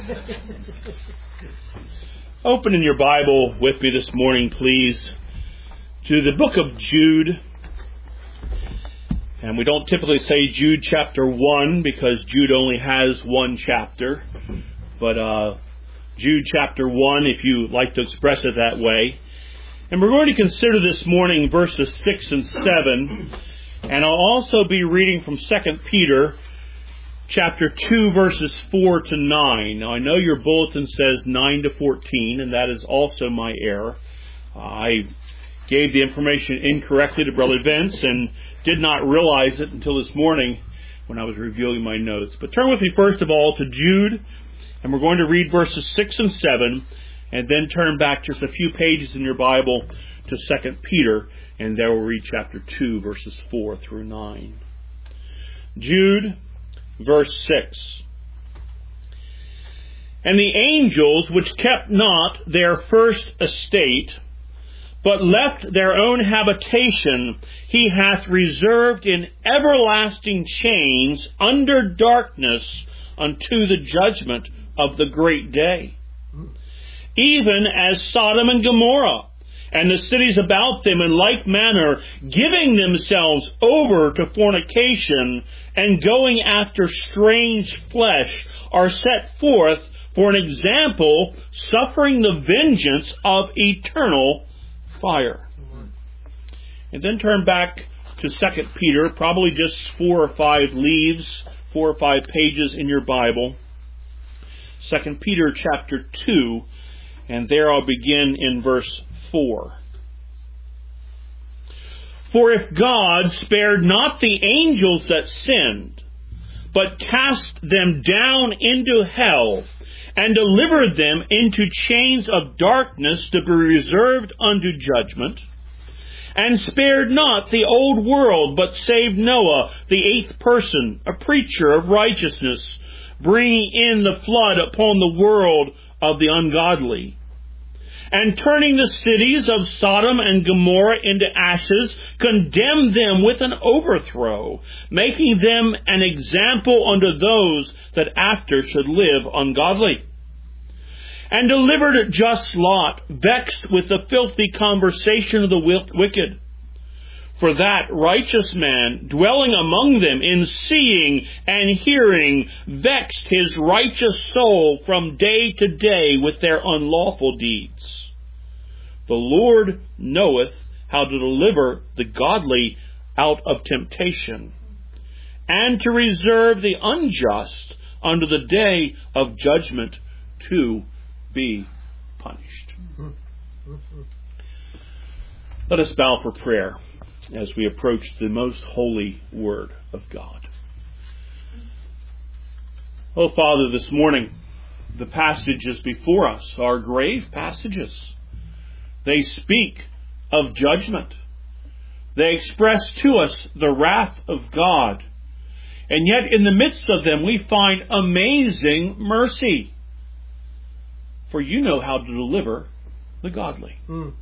Open in your Bible with me this morning, please, to the book of Jude. And we don't typically say Jude chapter 1 because Jude only has one chapter. But Jude chapter 1, if you like to express it that way. And we're going to consider this morning verses 6 and 7. And I'll also be reading from 2 Peter chapter 2, verses 4 to 9. Now, I know your bulletin says 9 to 14, and that is also my error. I gave the information incorrectly to Brother Vince and did not realize it until this morning when I was reviewing my notes. But turn with me first of all to Jude, and we're going to read verses 6 and 7, and then turn back just a few pages in your Bible to 2 Peter, and there we'll read chapter 2, verses 4 through 9. Jude, verse 6. And the angels which kept not their first estate, but left their own habitation, he hath reserved in everlasting chains under darkness unto the judgment of the great day. Even as Sodom and Gomorrah, and the cities about them in like manner, giving themselves over to fornication and going after strange flesh, are set forth for an example, suffering the vengeance of eternal fire. And then turn back to 2 Peter, probably just 4 or 5 leaves, 4 or 5 pages in your Bible. 2 Peter chapter 2, and there I'll begin in verse 4. For if God spared not the angels that sinned, but cast them down into hell, and delivered them into chains of darkness to be reserved unto judgment, and spared not the old world, but saved Noah, the 8th person, a preacher of righteousness, bringing in the flood upon the world of the ungodly, and turning the cities of Sodom and Gomorrah into ashes, condemned them with an overthrow, making them an example unto those that after should live ungodly. And delivered just Lot, vexed with the filthy conversation of the wicked. For that righteous man, dwelling among them in seeing and hearing, vexed his righteous soul from day to day with their unlawful deeds. The Lord knoweth how to deliver the godly out of temptation, and to reserve the unjust unto the day of judgment to be punished. Let us bow for prayer as we approach the most holy Word of God. Oh, Father, this morning, the passages before us are grave passages. They speak of judgment. They express to us the wrath of God. And yet in the midst of them we find amazing mercy. For you know how to deliver the godly.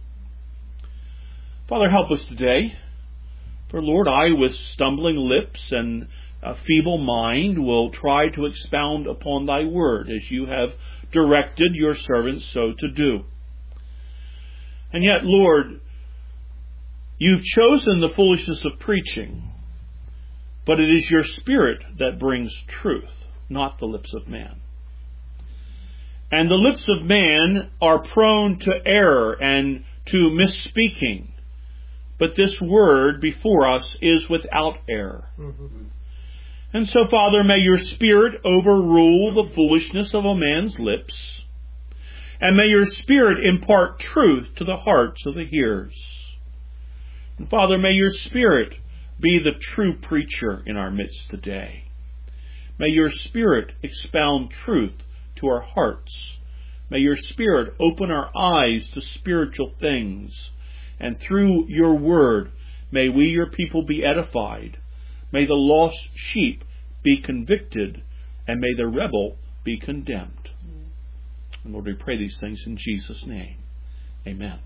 Father, help us today. For Lord, I with stumbling lips and a feeble mind will try to expound upon thy word as you have directed your servants so to do. And yet, Lord, you've chosen the foolishness of preaching, but it is your Spirit that brings truth, not the lips of man. And the lips of man are prone to error and to misspeaking, but this word before us is without error. And so, Father, may your Spirit overrule the foolishness of a man's lips, and may your Spirit impart truth to the hearts of the hearers. And Father, may your Spirit be the true preacher in our midst today. May your Spirit expound truth to our hearts. May your Spirit open our eyes to spiritual things. And through your word, may we, your people, be edified. May the lost sheep be convicted, and may the rebel be condemned. And Lord, we pray these things in Jesus' name. Amen.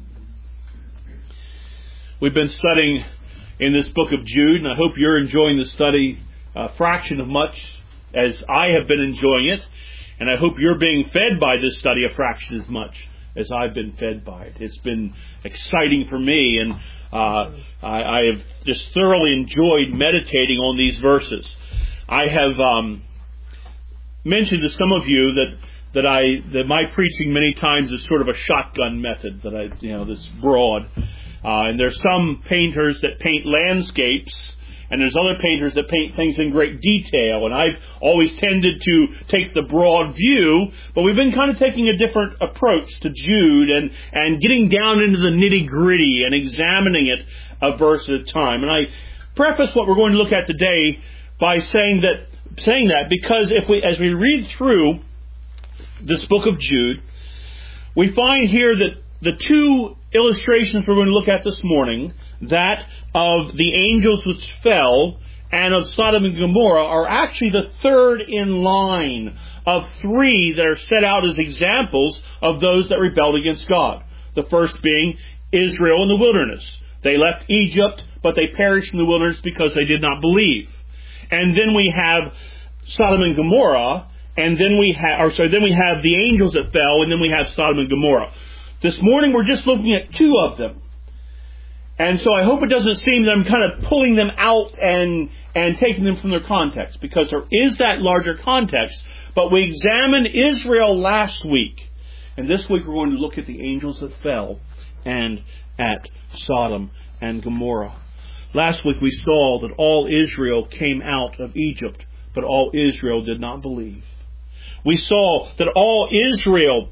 We've been studying in this book of Jude, and I hope you're enjoying the study a fraction of much as I have been enjoying it. And I hope you're being fed by this study a fraction as much as I've been fed by it. It's been exciting for me, and I have just thoroughly enjoyed meditating on these verses. I have mentioned to some of you that my preaching many times is sort of a shotgun method, that's broad. And there's some painters that paint landscapes, and there's other painters that paint things in great detail. And I've always tended to take the broad view, but we've been kind of taking a different approach to Jude and getting down into the nitty-gritty and examining it a verse at a time. And I preface what we're going to look at today by saying that because as we read through this book of Jude, we find here that the two illustrations we're going to look at this morning, that of the angels which fell and of Sodom and Gomorrah, are actually the third in line of three that are set out as examples of those that rebelled against God. The first being Israel in the wilderness. They left Egypt, but they perished in the wilderness because they did not believe. And then we have Sodom and Gomorrah, and then we have the angels that fell, and then we have Sodom and Gomorrah. This morning we're just looking at two of them. And so I hope it doesn't seem that I'm kind of pulling them out and taking them from their context, because there is that larger context. But we examined Israel last week. And this week we're going to look at the angels that fell and at Sodom and Gomorrah. Last week we saw that all Israel came out of Egypt, but all Israel did not believe. We saw that all Israel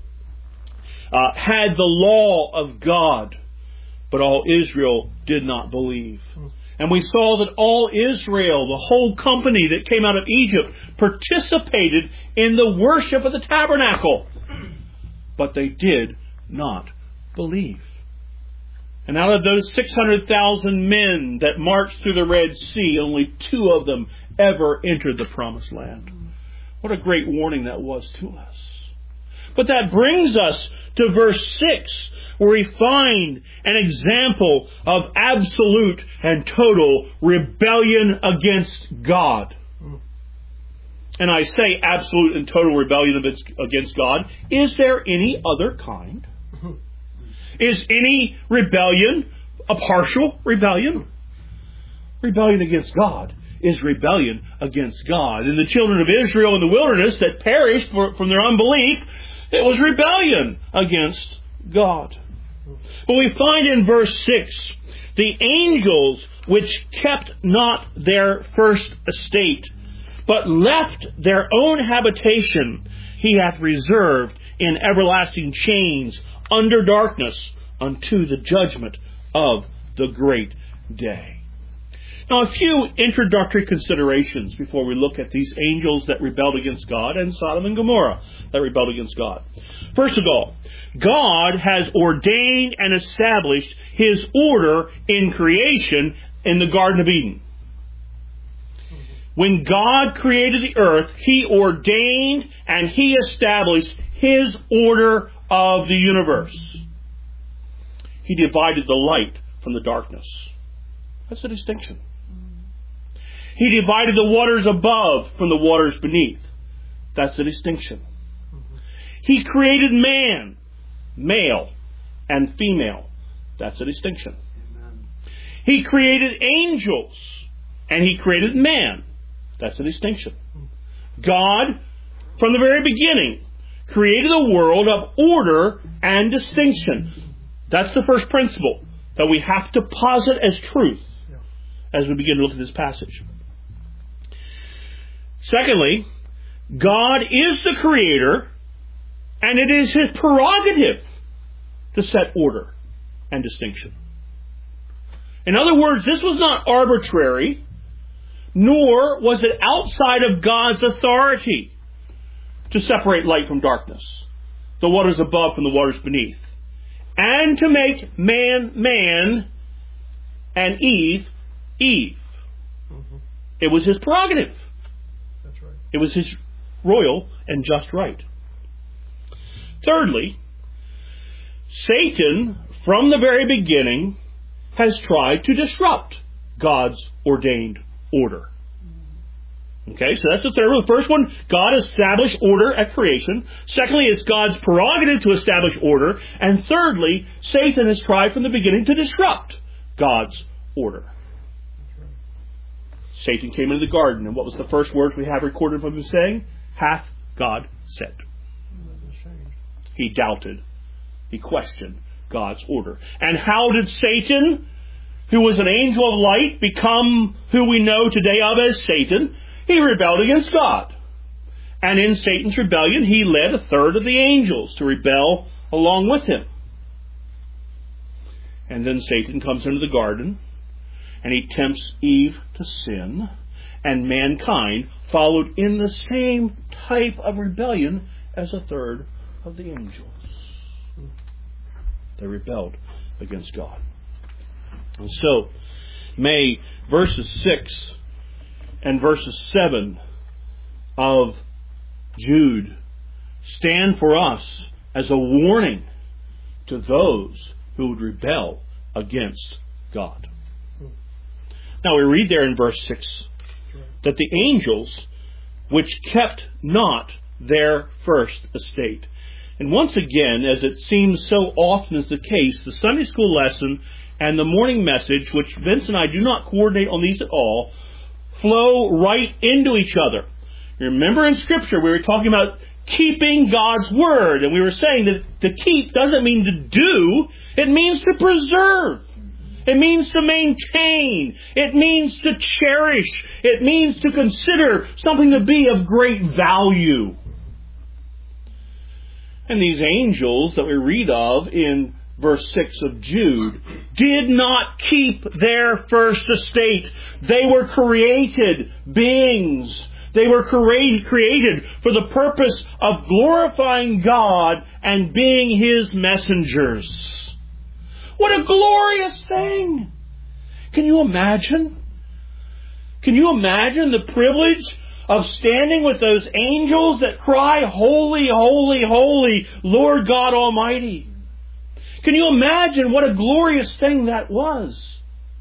had the law of God, but all Israel did not believe. And we saw that all Israel, the whole company that came out of Egypt, participated in the worship of the tabernacle, but they did not believe. And out of those 600,000 men that marched through the Red Sea, only 2 of them ever entered the Promised Land. What a great warning that was to us. But that brings us to verse 6, where we find an example of absolute and total rebellion against God. And I say absolute and total rebellion against God. Is there any other kind? Is any rebellion a partial rebellion? Rebellion against God is rebellion against God. And the children of Israel in the wilderness that perished from their unbelief, it was rebellion against God. But we find in verse 6, the angels which kept not their first estate, but left their own habitation, he hath reserved in everlasting chains under darkness unto the judgment of the great day. Now, a few introductory considerations before we look at these angels that rebelled against God and Sodom and Gomorrah that rebelled against God. First of all, God has ordained and established His order in creation in the Garden of Eden. When God created the earth, He ordained and He established His order of the universe. He divided the light from the darkness. That's the distinction. He divided the waters above from the waters beneath. That's the distinction. He created man, male and female. That's the distinction. Amen. He created angels and He created man. That's the distinction. God, from the very beginning, created a world of order and distinction. That's the first principle that we have to posit as truth as we begin to look at this passage. Secondly, God is the Creator, and it is His prerogative to set order and distinction. In other words, this was not arbitrary, nor was it outside of God's authority to separate light from darkness, the waters above from the waters beneath, and to make man, man, and Eve, Eve. It was His prerogative. That's right. It was His royal and just right. Thirdly, Satan, from the very beginning, has tried to disrupt God's ordained order. Okay, so that's the third one. The first one, God established order at creation. Secondly, it's God's prerogative to establish order. And thirdly, Satan has tried from the beginning to disrupt God's order. Satan came into the garden, and what was the first words we have recorded of him saying? Hath God said. He doubted. He questioned God's order. And how did Satan, who was an angel of light, become who we know today of as Satan? He rebelled against God. And in Satan's rebellion, he led a third of the angels to rebel along with him. And then Satan comes into the garden, and he tempts Eve to sin, and mankind followed in the same type of rebellion as a third of the angels. They rebelled against God. And so, may verses 6 and verses 7 of Jude stand for us as a warning to those who would rebel against God. Now we read there in verse 6 that the angels which kept not their first estate. And once again, as it seems so often is the case, the Sunday school lesson and the morning message, which Vince and I do not coordinate on these at all, flow right into each other. Remember in Scripture we were talking about keeping God's Word, and we were saying that to keep doesn't mean to do, it means to preserve. It means to maintain. It means to cherish. It means to consider something to be of great value. And these angels that we read of in verse 6 of Jude did not keep their first estate. They were created beings. They were created for the purpose of glorifying God and being His messengers. What a glorious thing! Can you imagine? Can you imagine the privilege of standing with those angels that cry, Holy, holy, holy, Lord God Almighty? Can you imagine what a glorious thing that was?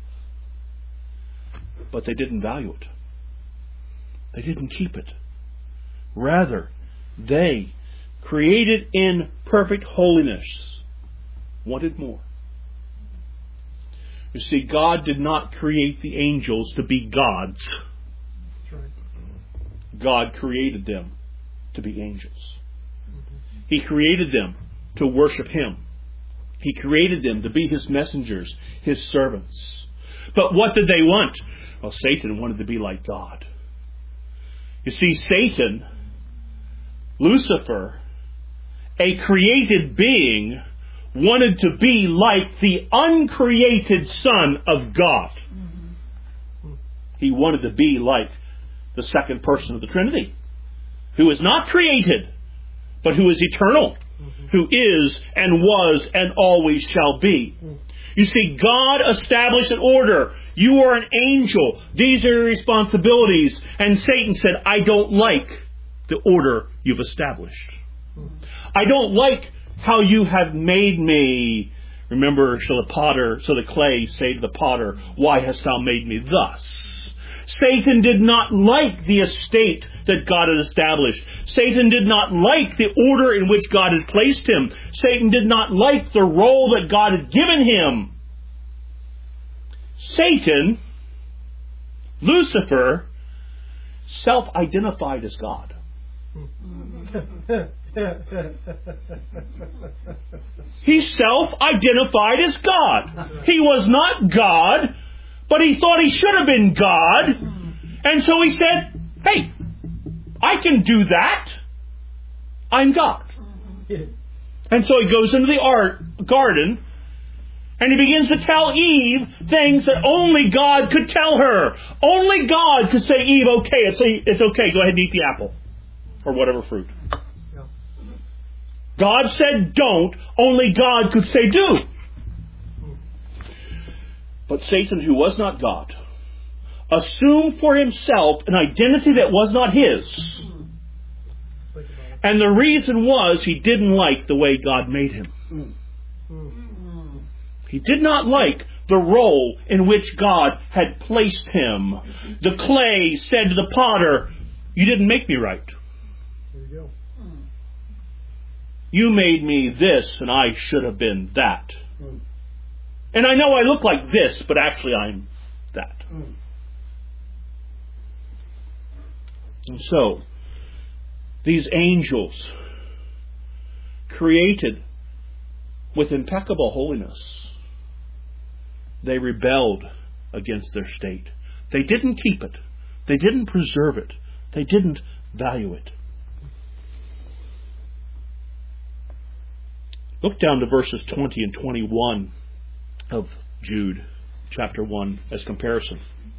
But they didn't value it. They didn't keep it. Rather, they, created in perfect holiness, wanted more. You see, God did not create the angels to be gods. God created them to be angels. He created them to worship Him. He created them to be His messengers, His servants. But what did they want? Well, Satan wanted to be like God. You see, Satan, Lucifer, a created being, wanted to be like the uncreated Son of God. He wanted to be like the second person of the Trinity, who is not created, but who is eternal, who is and was and always shall be. You see, God established an order. You are an angel. These are your responsibilities. And Satan said, I don't like the order you've established. I don't like how you have made me. Remember, shall the clay say to the potter, why hast thou made me thus? Satan did not like the estate that God had established. Satan did not like the order in which God had placed him. Satan did not like the role that God had given him. Satan, Lucifer, self-identified as God. He self-identified as God. He was not God, but he thought he should have been God. And so he said, hey, I can do that. I'm God. And so he goes into the garden and he begins to tell Eve things that only God could tell her. Only God could say, Eve, okay, it's okay, go ahead and eat the apple. Or whatever fruit. God said don't, only God could say do. But Satan, who was not God, assumed for himself an identity that was not his. And the reason was he didn't like the way God made him. He did not like the role in which God had placed him. The clay said to the potter, "You didn't make me right. There you go. You made me this, and I should have been that. And I know I look like this, but actually I'm that." And so, these angels, created with impeccable holiness, they rebelled against their state. They didn't keep it. They didn't preserve it. They didn't value it. Look down to verses 20 and 21 of Jude, chapter 1, as comparison.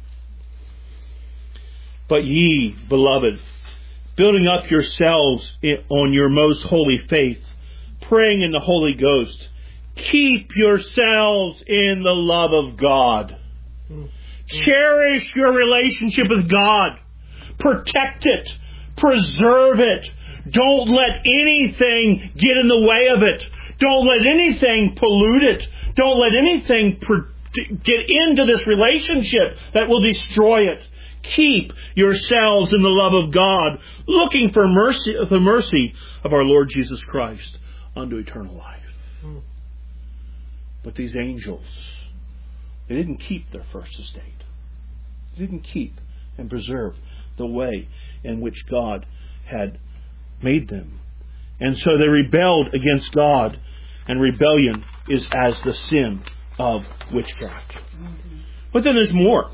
"But ye, beloved, building up yourselves on your most holy faith, praying in the Holy Ghost, keep yourselves in the love of God." Cherish your relationship with God. Protect it. Preserve it. Don't let anything get in the way of it. Don't let anything pollute it. Don't let anything get into this relationship that will destroy it. Keep yourselves in the love of God, looking for the mercy of our Lord Jesus Christ unto eternal life. But these angels, they didn't keep their first estate. They didn't keep and preserve the way in which God had made them. And so they rebelled against God, and rebellion is as the sin of witchcraft. But then there's more.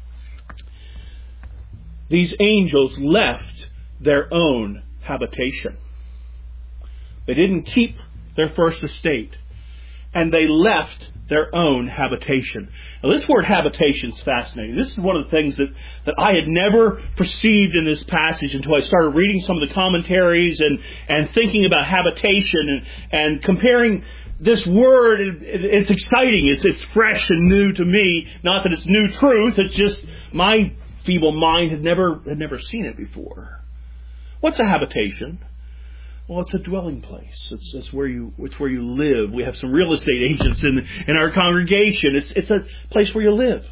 These angels left their own habitation. They didn't keep their first estate, and they left their own habitation. Now, this word habitation is fascinating. This is one of the things that I had never perceived in this passage until I started reading some of the commentaries and thinking about habitation and comparing this word. It's exciting. It's fresh and new to me. Not that it's new truth. It's just my feeble mind had never seen it before. What's a habitation? Well, it's a dwelling place. It's where you live. We have some real estate agents in our congregation. It's a place where you live.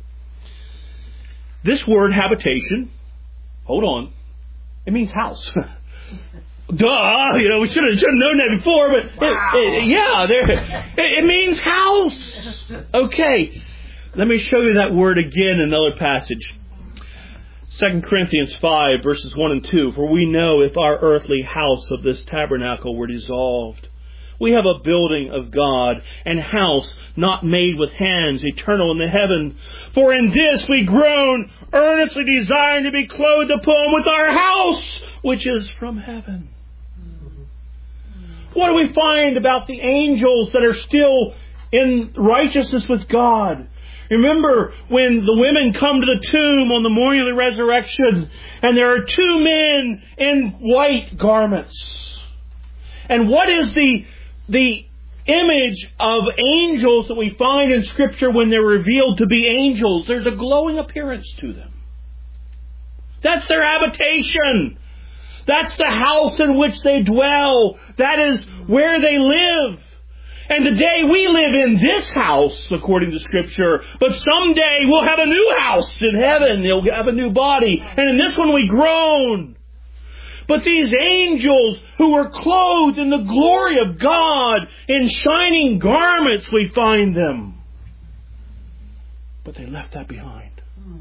This word habitation, hold on, it means house. Duh, we should have known that before, but it means house. Okay, let me show you that word again in another passage. 2 Corinthians 5, verses 1 and 2. "For we know if our earthly house of this tabernacle were dissolved, we have a building of God, an house not made with hands, eternal in the heaven. For in this we groan, earnestly desiring to be clothed upon with our house, which is from heaven." What do we find about the angels that are still in righteousness with God? Remember when the women come to the tomb on the morning of the resurrection, and there are two men in white garments. And what is the image of angels that we find in Scripture when they're revealed to be angels? There's a glowing appearance to them. That's their habitation. That's the house in which they dwell. That is where they live. And today we live in this house, according to Scripture. But someday we'll have a new house in heaven. They'll have a new body. And in this one we groan. But these angels who were clothed in the glory of God, in shining garments, we find them. But they left that behind.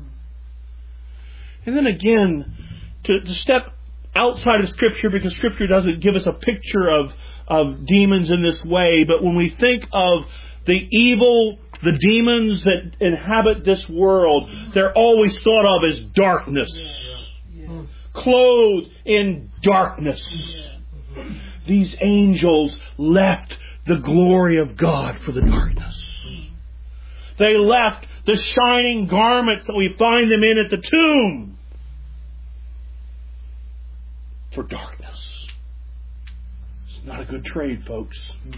And then again, to step outside of Scripture, because Scripture doesn't give us a picture of demons in this way, but when we think of the evil, the demons that inhabit this world, they're always thought of as darkness. Clothed in darkness. These angels left the glory of God for the darkness. They left the shining garments that we find them in at the tomb for darkness. It's not a good trade, folks.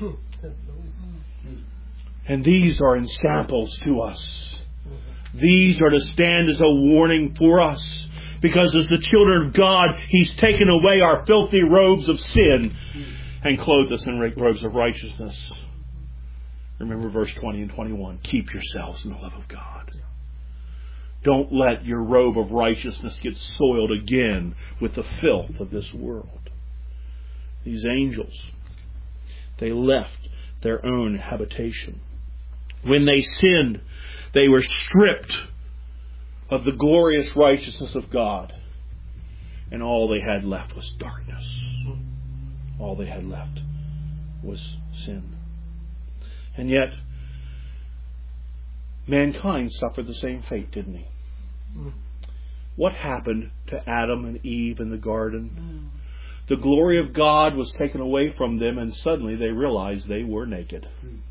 And these are ensamples to us. These are to stand as a warning for us. Because as the children of God, He's taken away our filthy robes of sin and clothed us in robes of righteousness. Remember verse 20 and 21. Keep yourselves in the love of God. Don't let your robe of righteousness get soiled again with the filth of this world. These angels, they left their own habitation. When they sinned, they were stripped of the glorious righteousness of God. And all they had left was darkness. All they had left was sin. And yet, mankind suffered the same fate, didn't he? What happened to Adam and Eve in the garden? The glory of God was taken away from them, and suddenly they realized they were naked.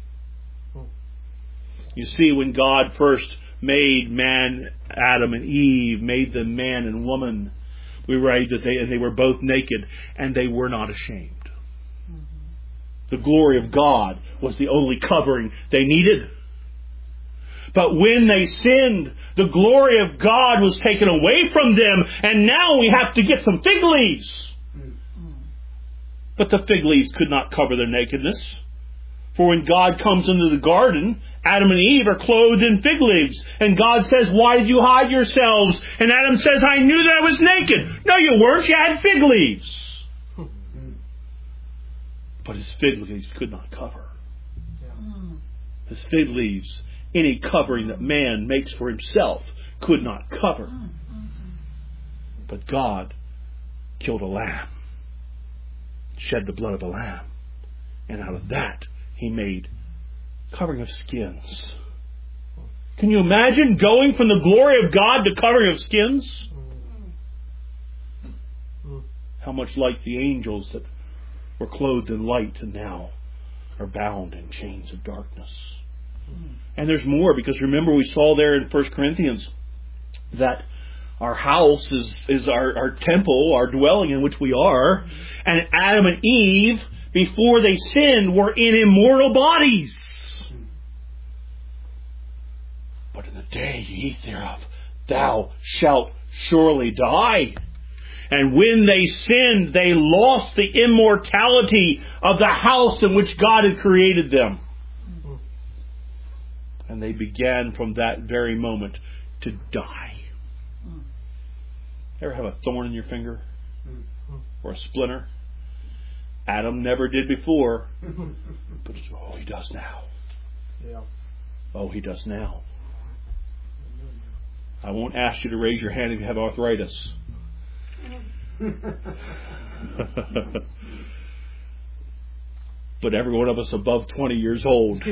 You see, when God first made man, Adam and Eve, made them man and woman, we read that they were both naked, and they were not ashamed. The glory of God was the only covering they needed. But when they sinned, the glory of God was taken away from them, and now we have to get some fig leaves. But the fig leaves could not cover their nakedness. For when God comes into the garden, Adam and Eve are clothed in fig leaves. And God says, why did you hide yourselves? And Adam says, I knew that I was naked. No, you weren't. You had fig leaves. But his fig leaves could not cover. His fig leaves, any covering that man makes for himself, could not cover. But God killed a lamb, shed the blood of a lamb, and out of that He made covering of skins. Can you imagine going from the glory of God to covering of skins? How much like the angels that were clothed in light and now are bound in chains of darkness. And there's more, because remember we saw there in 1 Corinthians that our house is our temple, our dwelling in which we are. And Adam and Eve, before they sinned, were in immortal bodies. But in the day you eat thereof, thou shalt surely die. And when they sinned, they lost the immortality of the house in which God had created them. And they began from that very moment to die. Ever have a thorn in your finger? Or a splinter? Adam never did before. But he does now. Oh, he does now. I won't ask you to raise your hand if you have arthritis. But every one of us above 20 years old.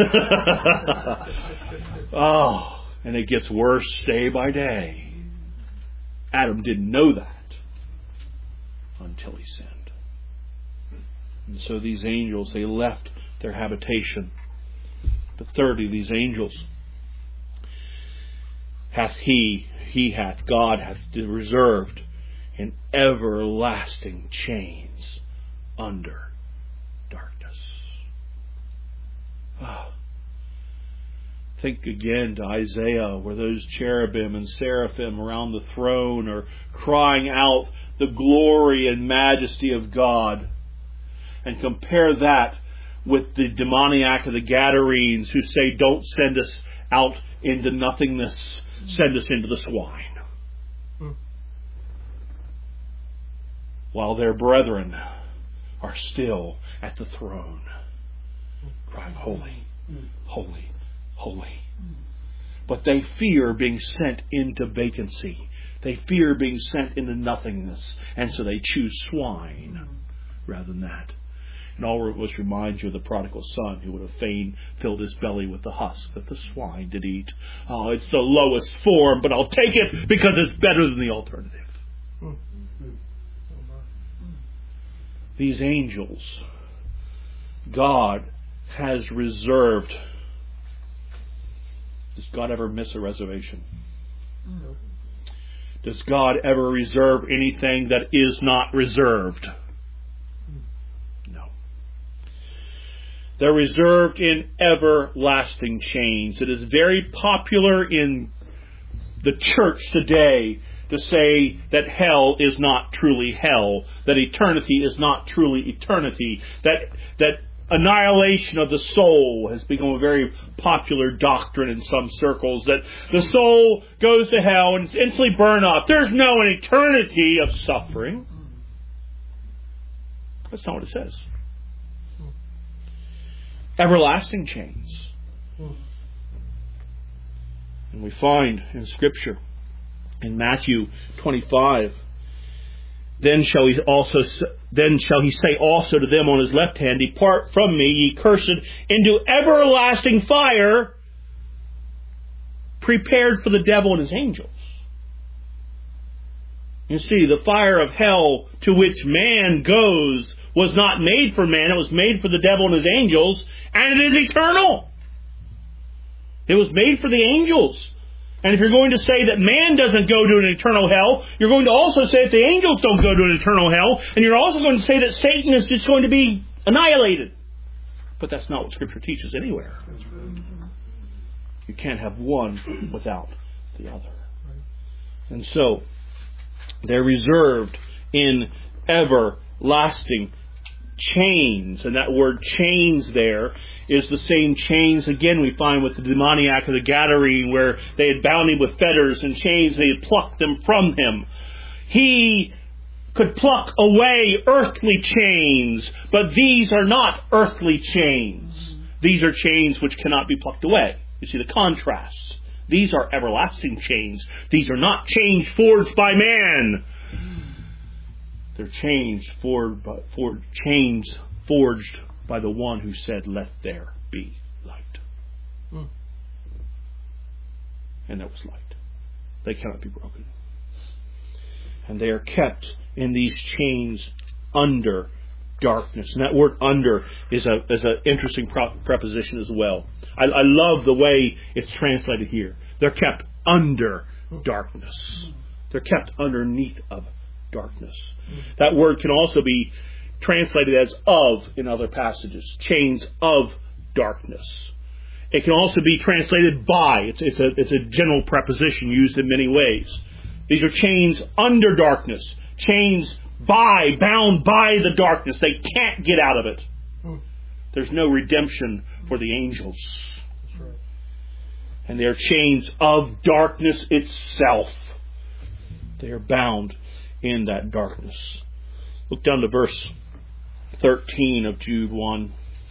Oh, and it gets worse day by day. Adam didn't know that until he sinned. And so these angels, they left their habitation. But thirdly, these angels God hath reserved in everlasting chains under darkness. Think again to Isaiah, where those cherubim and seraphim around the throne are crying out the glory and majesty of God. And compare that with the demoniac of the Gadarenes who say, don't send us out into nothingness, send us into the swine. While their brethren are still at the throne, crying, holy, holy, holy. But they fear being sent into vacancy. They fear being sent into nothingness. And so they choose swine rather than that. And all of us reminds you of the prodigal son who would have fain filled his belly with the husk that the swine did eat. Oh, it's the lowest form, but I'll take it because it's better than the alternative. These angels, God has reserved. Does God ever miss a reservation? No. Does God ever reserve anything that is not reserved? No. They're reserved in everlasting chains. It is very popular in the church today to say that hell is not truly hell, that eternity is not truly eternity, that annihilation of the soul has become a very popular doctrine in some circles, that the soul goes to hell and is instantly burned up. There's no eternity of suffering. That's not what it says. Everlasting chains. And we find in Scripture, in Matthew 25, Then shall he say also to them on his left hand, Depart from me, ye cursed, into everlasting fire, prepared for the devil and his angels. You see, the fire of hell to which man goes was not made for man. It was made for the devil and his angels, and it is eternal. It was made for the angels. And if you're going to say that man doesn't go to an eternal hell, you're going to also say that the angels don't go to an eternal hell, and you're also going to say that Satan is just going to be annihilated. But that's not what Scripture teaches anywhere. You can't have one without the other. And so, they're reserved in everlasting chains. And that word chains there is the same chains, again, we find with the demoniac of the Gadarene, where they had bound him with fetters and chains, and they had plucked them from him. He could pluck away earthly chains, but these are not earthly chains. These are chains which cannot be plucked away. You see the contrast. These are everlasting chains. These are not chains forged by man. They're chains forged by the one who said, Let there be light. And there was light. They cannot be broken. And they are kept in these chains under darkness. And that word under is an interesting preposition as well. I love the way it's translated here. They're kept under darkness. They're kept underneath of darkness. That word can also be translated as of in other passages. Chains of darkness. It can also be translated by. It's a general preposition used in many ways. These are chains under darkness. Chains bound by the darkness. They can't get out of it. There's no redemption for the angels. And they are chains of darkness itself. They are bound in that darkness. Look down to verse 13 of Jude 1.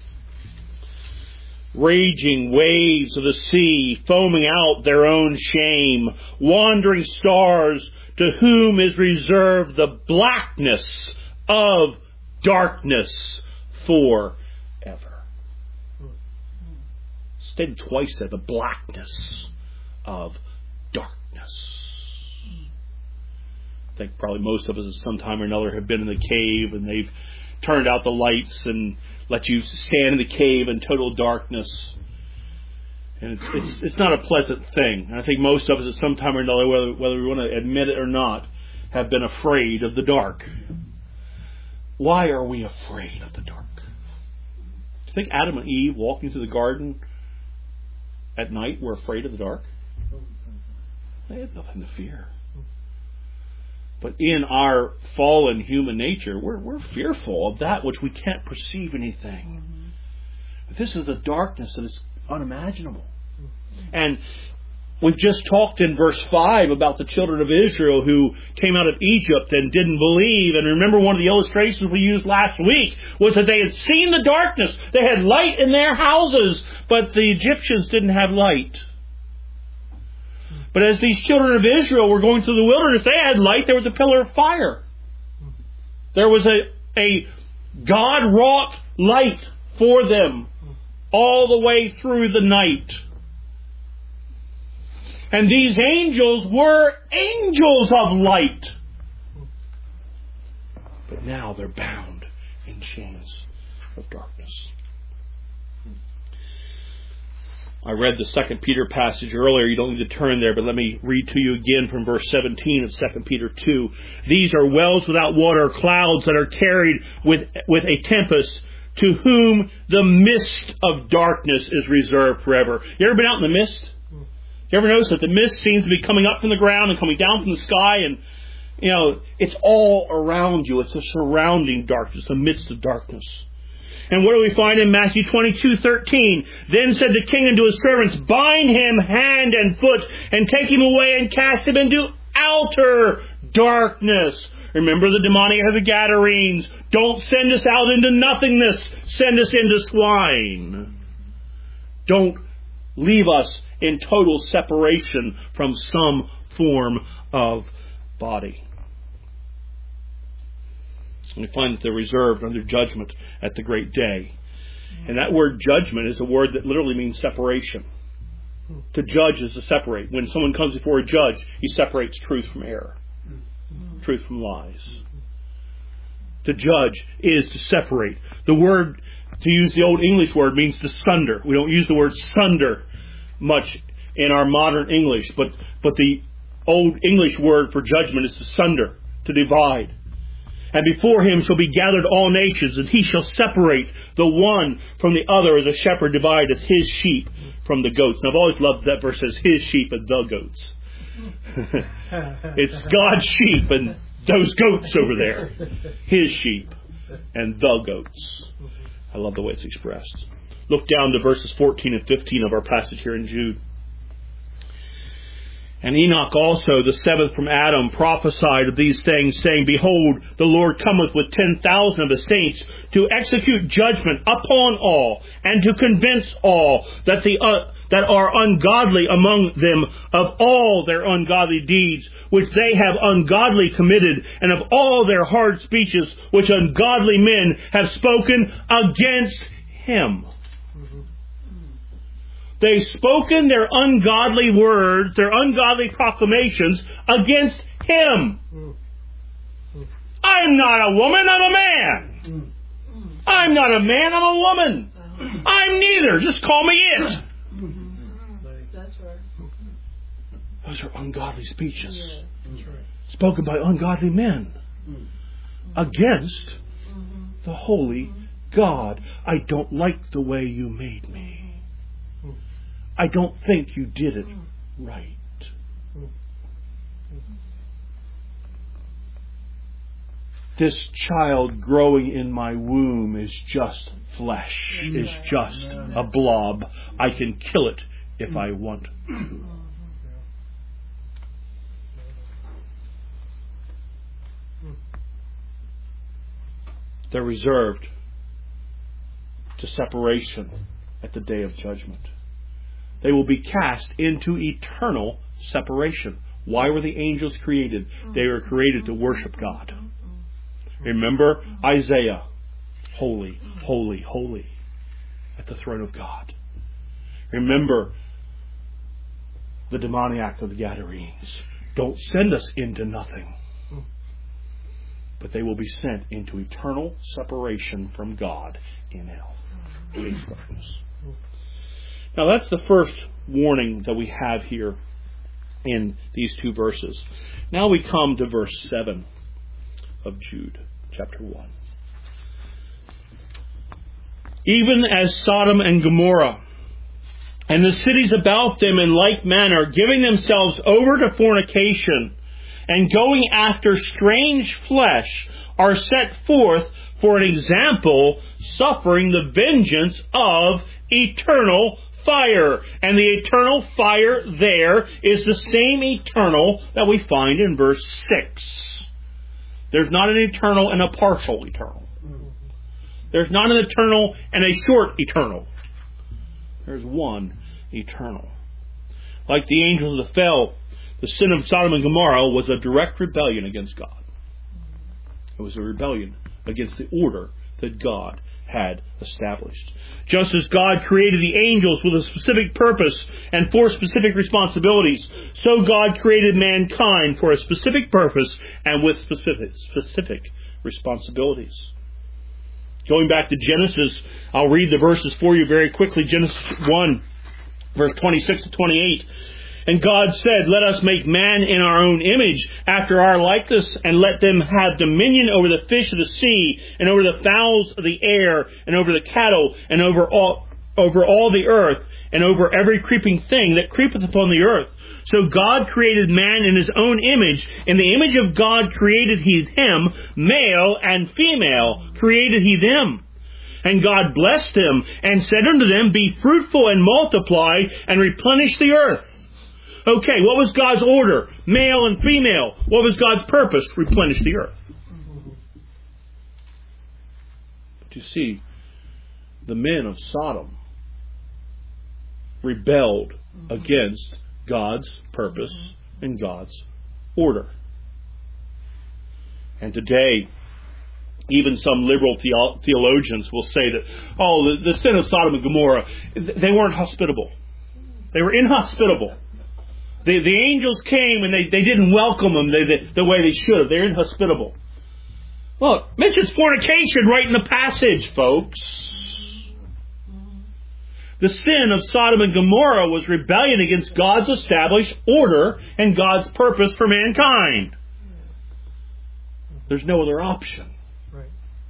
Raging waves of the sea, foaming out their own shame, wandering stars, to whom is reserved the blackness of darkness forever. Stated twice there, the blackness of darkness. I think probably most of us at some time or another have been in the cave and they've turned out the lights and let you stand in the cave in total darkness. And it's not a pleasant thing. And I think most of us at some time or another, whether we want to admit it or not, have been afraid of the dark. Why are we afraid of the dark? Do you think Adam and Eve walking through the garden at night were afraid of the dark? They had nothing to fear. But in our fallen human nature, we're fearful of that which we can't perceive anything. But this is the darkness that is unimaginable. And we've just talked in verse 5 about the children of Israel who came out of Egypt and didn't believe. And remember, one of the illustrations we used last week was that they had seen the darkness. They had light in their houses, but the Egyptians didn't have light. But as these children of Israel were going through the wilderness, they had light. There was a pillar of fire. There was a God-wrought light for them all the way through the night. And these angels were angels of light. But now they're bound in chains of darkness. I read the 2 Peter passage earlier. You don't need to turn there, but let me read to you again from verse 17 of 2 Peter 2. These are wells without water, clouds that are carried with a tempest, to whom the mist of darkness is reserved forever. You ever been out in the mist? You ever notice that the mist seems to be coming up from the ground and coming down from the sky, and it's all around you. It's a surrounding darkness, the midst of darkness. And what do we find in Matthew 22:13? Then said the king unto his servants, bind him hand and foot, and take him away and cast him into outer darkness. Remember the demoniac of the Gadarenes. Don't send us out into nothingness. Send us into swine. Don't leave us in total separation from some form of body. We find that they're reserved under judgment at the great day. And that word judgment is a word that literally means separation. To judge is to separate. When someone comes before a judge, he separates truth from error, truth from lies. To judge is to separate. The word, to use the old English word, means to sunder. We don't use the word sunder much in our modern English, but the old English word for judgment is to sunder, to divide. And before him shall be gathered all nations, and he shall separate the one from the other as a shepherd divideth his sheep from the goats. And I've always loved that verse says his sheep and the goats. It's God's sheep and those goats over there. His sheep and the goats. I love the way it's expressed. Look down to verses 14 and 15 of our passage here in Jude. And Enoch also, the seventh from Adam, prophesied of these things, saying, behold, the Lord cometh with 10,000 of his saints to execute judgment upon all, and to convince all that are ungodly among them of all their ungodly deeds, which they have ungodly committed, and of all their hard speeches, which ungodly men have spoken against him. They've spoken their ungodly words, their ungodly proclamations against him. I'm not a woman, I'm a man. I'm not a man, I'm a woman. I'm neither, just call me it. That's right. Those are ungodly speeches. Spoken by ungodly men against the holy God. I don't like the way you made me. I don't think you did it right. This child growing in my womb is just flesh, is just a blob. I can kill it if I want to. They're reserved to separation at the day of judgment. They will be cast into eternal separation. Why were the angels created? They were created to worship God. Remember Isaiah. Holy, holy, holy at the throne of God. Remember the demoniac of the Gadarenes. Don't send us into nothing. But they will be sent into eternal separation from God in hell. Darkness. Now that's the first warning that we have here in these two verses. Now we come to verse 7 of Jude, chapter 1. Even as Sodom and Gomorrah and the cities about them in like manner, giving themselves over to fornication and going after strange flesh, are set forth for an example, suffering the vengeance of eternal fire. And the eternal fire there is the same eternal that we find in verse 6. There's not an eternal and a partial eternal. There's not an eternal and a short eternal. There's one eternal. Like the angels that fell, the sin of Sodom and Gomorrah was a direct rebellion against God. It was a rebellion against the order that God had established. Just as God created the angels with a specific purpose and for specific responsibilities, so God created mankind for a specific purpose and with specific responsibilities. Going back to Genesis, I'll read the verses for you very quickly. Genesis 1, verse 26 to 28. And God said, let us make man in our own image, after our likeness, and let them have dominion over the fish of the sea, and over the fowls of the air, and over the cattle, and over all the earth, and over every creeping thing that creepeth upon the earth. So God created man in his own image. In the image of God created he him, male and female created he them. And God blessed them and said unto them, Be fruitful and multiply and replenish the earth. Okay, what was God's order? Male and female. What was God's purpose? Replenish the earth. But you see, the men of Sodom rebelled against God's purpose and God's order. And today, even some liberal theologians will say that, the sin of Sodom and Gomorrah, they weren't hospitable. They were inhospitable. The angels came and they didn't welcome them the way they should have. They're inhospitable. Look, mentions fornication right in the passage, folks. The sin of Sodom and Gomorrah was rebellion against God's established order and God's purpose for mankind. There's no other option. Right.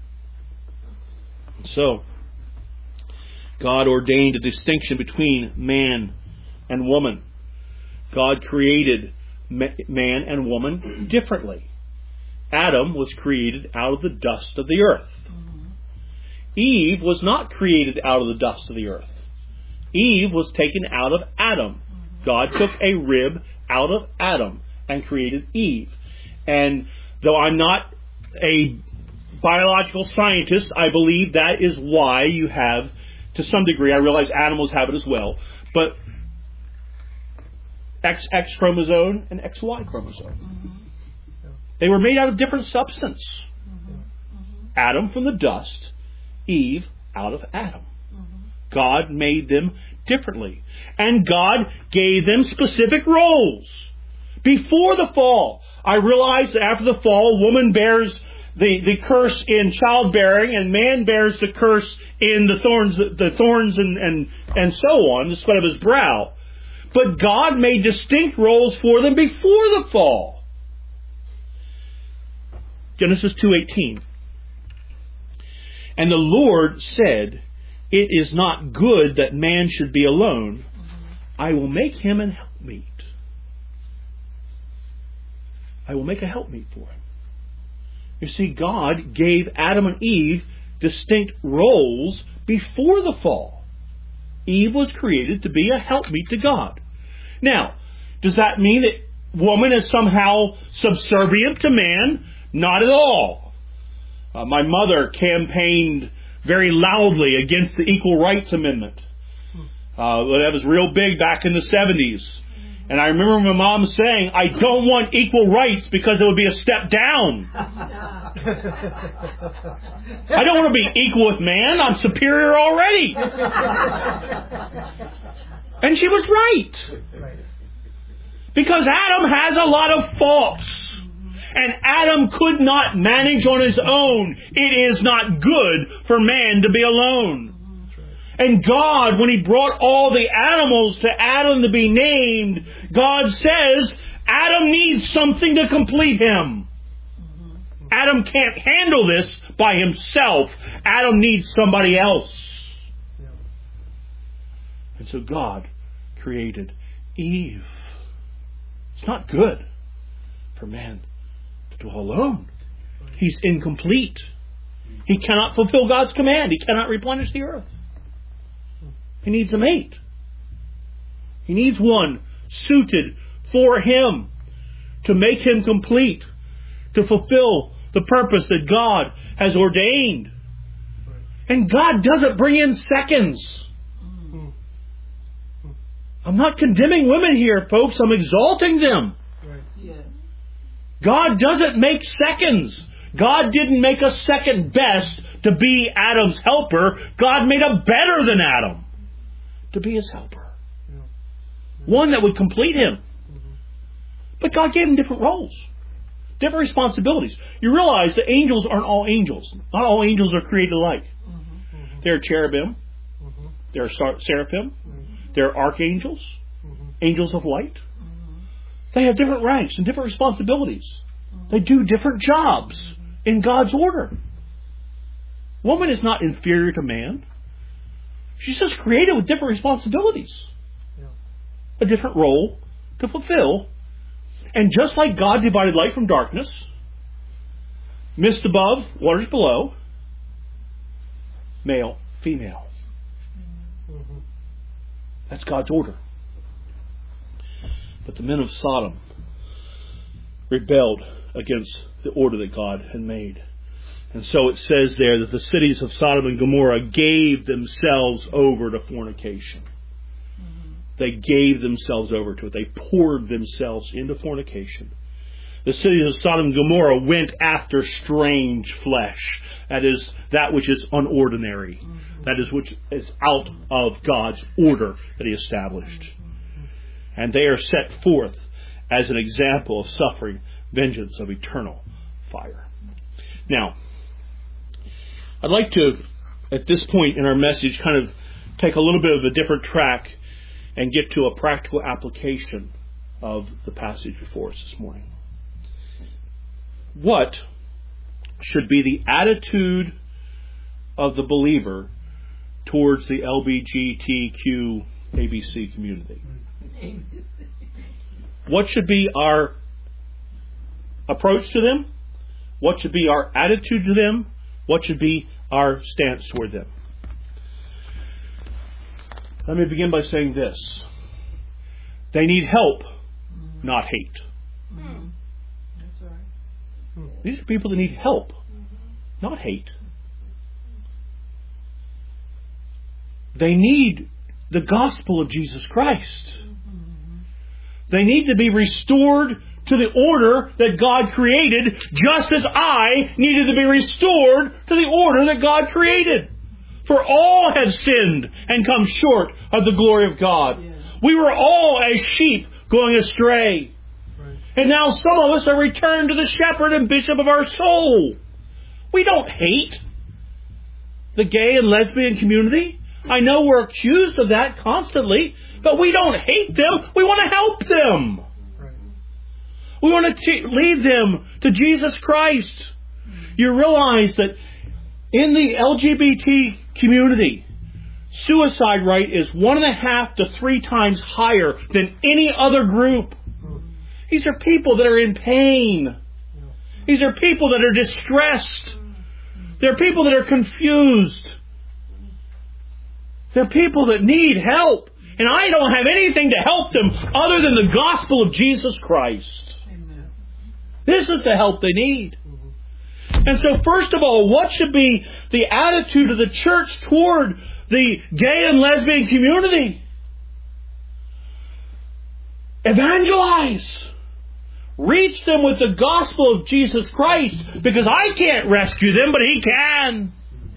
So, God ordained a distinction between man and woman. God created man and woman differently. Adam was created out of the dust of the earth. Eve was not created out of the dust of the earth. Eve was taken out of Adam. God took a rib out of Adam and created Eve. And though I'm not a biological scientist, I believe that is why you have, to some degree, I realize animals have it as well, but XX chromosome and XY chromosome. They were made out of different substance. Adam from the dust, Eve out of Adam. God made them differently. And God gave them specific roles. Before the fall, I realized that after the fall, woman bears the curse in childbearing, and man bears the curse in the thorns and so on, the sweat of his brow. But God made distinct roles for them before the fall. Genesis 2:18. And the Lord said, It is not good that man should be alone. I will make him an helpmeet. I will make a helpmeet for him. You see, God gave Adam and Eve distinct roles before the fall. Eve was created to be a helpmeet to God. Now, does that mean that woman is somehow subservient to man? Not at all. My mother campaigned very loudly against the Equal Rights Amendment. That was real big back in the 70s. And I remember my mom saying, I don't want equal rights because it would be a step down. I don't want to be equal with man. I'm superior already. And she was right. Because Adam has a lot of faults. And Adam could not manage on his own. It is not good for man to be alone. And God, when He brought all the animals to Adam to be named, God says, Adam needs something to complete him. Adam can't handle this by himself. Adam needs somebody else. And so God created Eve. It's not good for man to dwell alone. He's incomplete. He cannot fulfill God's command. He cannot replenish the earth. He needs a mate. He needs one suited for him to make him complete, to fulfill the purpose that God has ordained. And God doesn't bring in seconds. I'm not condemning women here, folks. I'm exalting them. God doesn't make seconds. God didn't make a second best to be Adam's helper. God made a better than Adam to be his helper. One that would complete him. But God gave him different roles, different responsibilities. You realize that angels aren't all angels. Not all angels are created alike. There are cherubim. There are seraphim. There are archangels. Angels of light. They have different ranks and different responsibilities. They do different jobs in God's order. Woman is not inferior to man. She's just created with different responsibilities. A different role to fulfill. And just like God divided light from darkness, mist above, waters below, male, female. That's God's order. But the men of Sodom rebelled against the order that God had made. And so it says there that the cities of Sodom and Gomorrah gave themselves over to fornication. They gave themselves over to it. They poured themselves into fornication. The cities of Sodom and Gomorrah went after strange flesh. That is that which is unordinary. That is which is out of God's order that He established. And they are set forth as an example of suffering, vengeance, of eternal fire. Now, I'd like to, at this point in our message, kind of take a little bit of a different track and get to a practical application of the passage before us this morning. What should be the attitude of the believer towards the LGBTQ ABC community? What should be our approach to them? What should be our attitude to them? What should be our stance toward them? Let me begin by saying this. They need help, not hate. That's right. These are people that need help, not hate. They need the gospel of Jesus Christ. They need to be restored to the order that God created, just as I needed to be restored to the order that God created. For all have sinned and come short of the glory of God. Yeah. We were all as sheep going astray. Right. And now some of us are returned to the shepherd and bishop of our soul. We don't hate the gay and lesbian community. I know we're accused of that constantly, but we don't hate them. We want to help them. Right. We want to lead them to Jesus Christ. You realize that in the LGBT community, suicide rate is 1.5 to 3 times higher than any other group. These are people that are in pain. These are people that are distressed. They're people that are confused. They're people that need help. And I don't have anything to help them other than the gospel of Jesus Christ. Amen. This is the help they need. And so first of all, what should be the attitude of the church toward the gay and lesbian community? Evangelize. Reach them with the gospel of Jesus Christ, because I can't rescue them, but He can.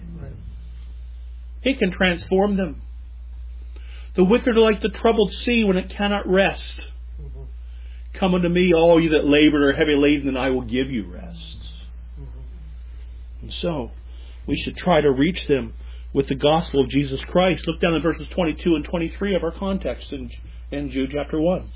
He can transform them. The wicked are like the troubled sea when it cannot rest. Come unto me, all you that labor and are heavy laden, and I will give you rest. And so, we should try to reach them with the gospel of Jesus Christ. Look down at verses 22 and 23 of our context in Jude chapter 1.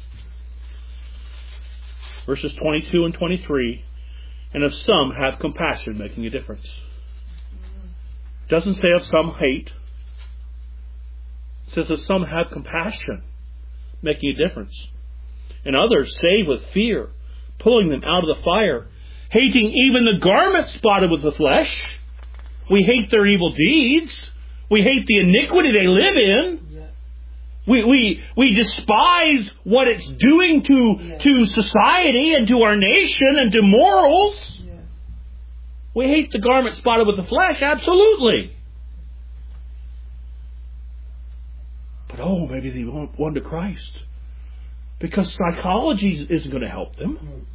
Verses 22 and 23. And of some have compassion, making a difference. It doesn't say of some hate. It says of some have compassion, making a difference. And others save with fear, pulling them out of the fire, hating even the garment spotted with the flesh. We hate their evil deeds. We hate the iniquity they live in. Yeah. We despise what it's doing to society and to our nation and to morals. Yeah. We hate the garment spotted with the flesh, absolutely. But maybe they won't one to Christ. Because psychology isn't going to help them.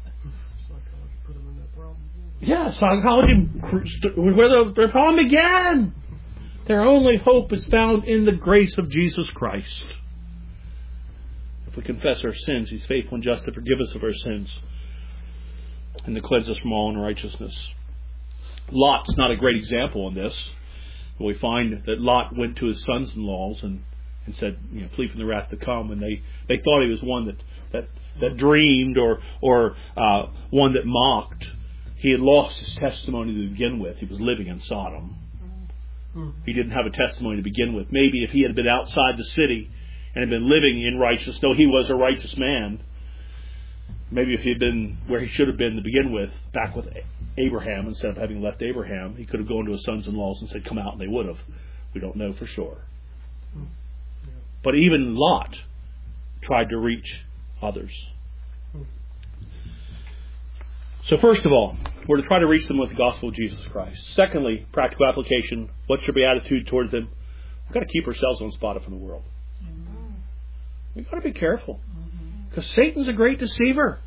Yeah, psychology, where their problem began. Their only hope is found in the grace of Jesus Christ. If we confess our sins, He's faithful and just to forgive us of our sins and to cleanse us from all unrighteousness. Lot's not a great example in this. We find that Lot went to his sons-in-laws and said, flee from the wrath to come. And they thought he was one that dreamed or one that mocked. He had lost his testimony to begin with. He was living in Sodom. He didn't have a testimony to begin with. Maybe if he had been outside the city and had been living in righteousness, though he was a righteous man, maybe if he had been where he should have been to begin with, back with Abraham, instead of having left Abraham, he could have gone to his sons-in-laws and said, come out, and they would have. We don't know for sure. But even Lot tried to reach others. So first of all, we're to try to reach them with the gospel of Jesus Christ. Secondly, practical application. What should be attitude toward them? We've got to keep ourselves unspotted from the world. We've got to be careful. Because Satan's a great deceiver.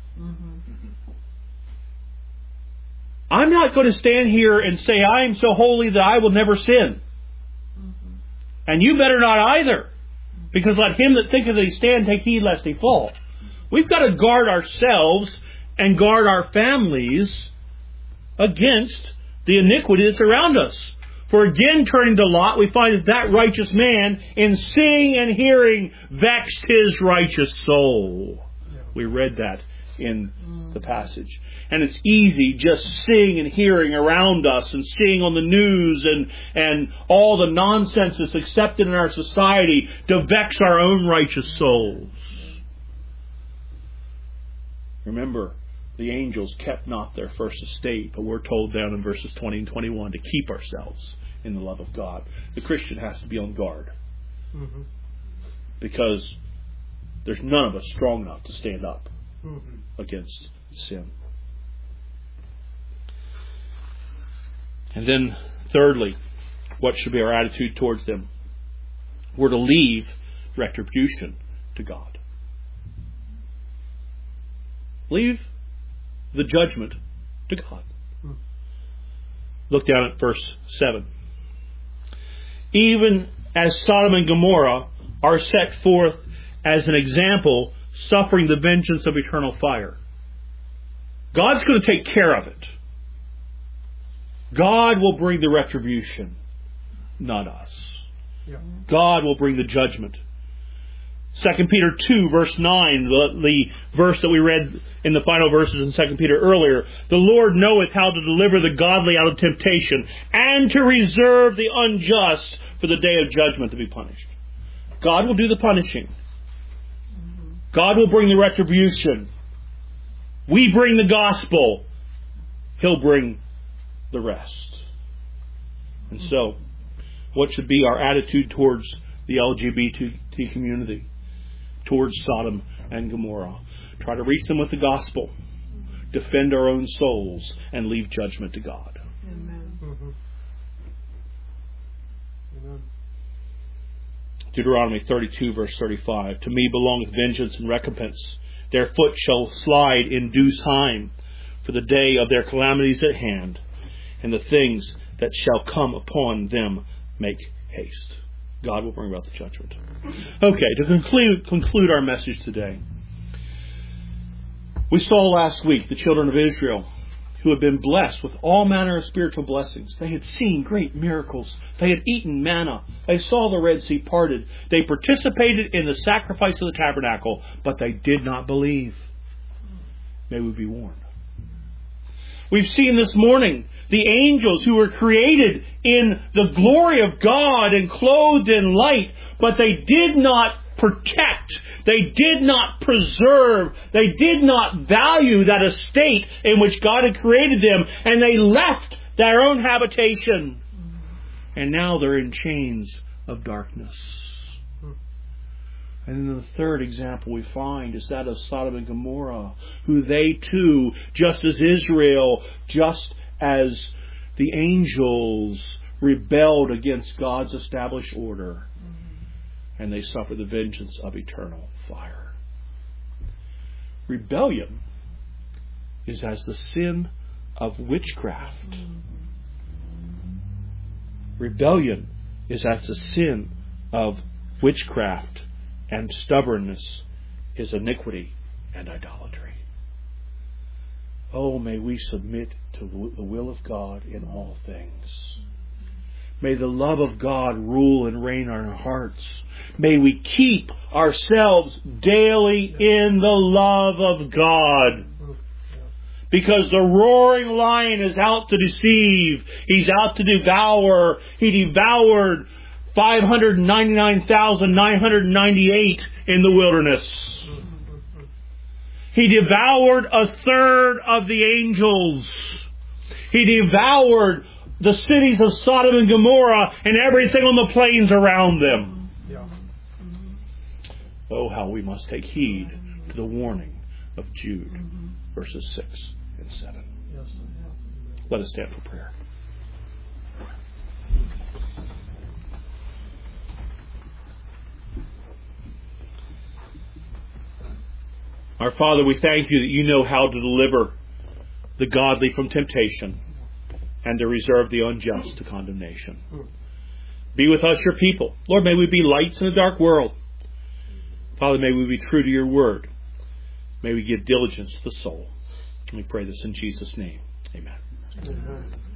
I'm not going to stand here and say I am so holy that I will never sin. And you better not either. Because let him that thinketh that he stand take heed lest he fall. We've got to guard ourselves and guard our families against the iniquity that's around us. For again, turning to Lot, we find that righteous man, in seeing and hearing, vexed his righteous soul. We read that in the passage. And it's easy just seeing and hearing around us and seeing on the news and all the nonsense that's accepted in our society to vex our own righteous souls. Remember, the angels kept not their first estate, but we're told down in verses 20 and 21 to keep ourselves in the love of God. The Christian has to be on guard. Because there's none of us strong enough to stand up against sin. And then, thirdly, what should be our attitude towards them? We're to leave retribution to God. Leave the judgment to God. Look down at verse 7. Even as Sodom and Gomorrah are set forth as an example, suffering the vengeance of eternal fire. God's going to take care of it. God will bring the retribution, not us. God will bring the judgment. 2 Peter 2 verse 9, the verse that we read in the final verses in 2 Peter earlier. The Lord knoweth how to deliver the godly out of temptation, and to reserve the unjust for the day of judgment to be punished. God will do the punishing. God will bring the retribution. We bring the gospel. He'll bring the rest. And so, what should be our attitude towards the LGBT community? Towards Sodom and Gomorrah? Try to reach them with the gospel. Defend our own souls and leave judgment to God. Amen. Amen. Deuteronomy 32 verse 35. To me belongeth vengeance and recompense. Their foot shall slide in due time, for the day of their calamities at hand, and the things that shall come upon them make haste. God will bring about the judgment. Okay, to conclude our message today. We saw last week the children of Israel who had been blessed with all manner of spiritual blessings. They had seen great miracles. They had eaten manna. They saw the Red Sea parted. They participated in the sacrifice of the tabernacle, but they did not believe. May we be warned. We've seen this morning the angels who were created in the glory of God and clothed in light, but they did not protect, they did not preserve, they did not value that estate in which God had created them, and they left their own habitation. And now they're in chains of darkness. And then the third example we find is that of Sodom and Gomorrah, who they too, just as Israel, just as the angels, rebelled against God's established order. And they suffer the vengeance of eternal fire. Rebellion is as the sin of witchcraft. Rebellion is as the sin of witchcraft, and stubbornness is iniquity and idolatry. Oh, may we submit to the will of God in all things. May the love of God rule and reign in our hearts. May we keep ourselves daily in the love of God. Because the roaring lion is out to deceive. He's out to devour. He devoured 599,998 in the wilderness. He devoured a third of the angels. He devoured the cities of Sodom and Gomorrah and everything on the plains around them. Yeah. Oh, how we must take heed to the warning of Jude, verses 6 and 7. Yes. Let us stand for prayer. Our Father, we thank you that you know how to deliver the godly from temptation and to reserve the unjust to condemnation. Be with us, your people. Lord, may we be lights in a dark world. Father, may we be true to your word. May we give diligence to the soul. And we pray this in Jesus' name. Amen. Amen.